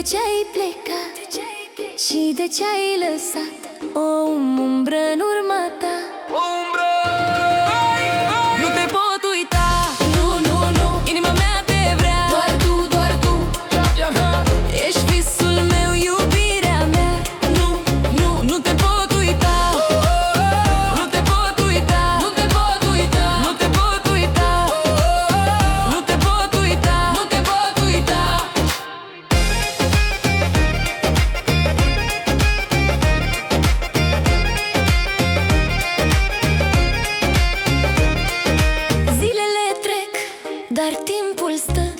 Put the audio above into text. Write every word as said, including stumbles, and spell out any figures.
ce-ai plecat și de ce-ai lăsat o umbră în urma ta. Umbră! Nu te pot uita, nu, nu, nu, inima mea te vrea. Doar tu, doar tu, ești visul meu, iubirea mea. Nu, nu, nu te pot uita. Nu te pot uita. Nu te pot uita. Nu te pot uita. Nu te pot uita. Nu te pot uita. Zilele trec, dar timpul stă